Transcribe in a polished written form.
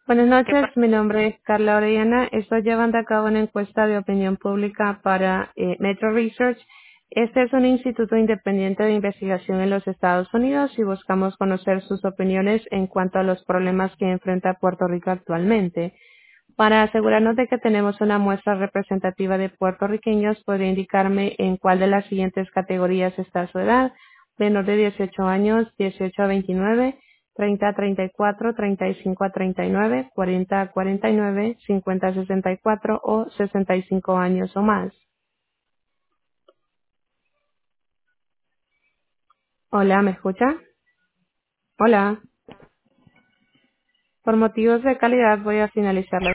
Buenas ¿Qué noches, pasa? mi nombre es Carla Orellana. Estoy llevando a cabo una encuesta de opinión pública para Metro Research. Este es un instituto independiente de investigación en los Estados Unidos y buscamos conocer sus opiniones en cuanto a los problemas que enfrenta Puerto Rico actualmente. Para asegurarnos de que tenemos una muestra representativa de puertorriqueños, ¿podría indicarme en cuál de las siguientes categorías está su edad? Menor de 18 años, 18 a 29, 30 a 34, 35 a 39, 40 a 49, 50 a 64 o 65 años o más. Hola, ¿me escucha? Hola. Por motivos de calidad voy a finalizar la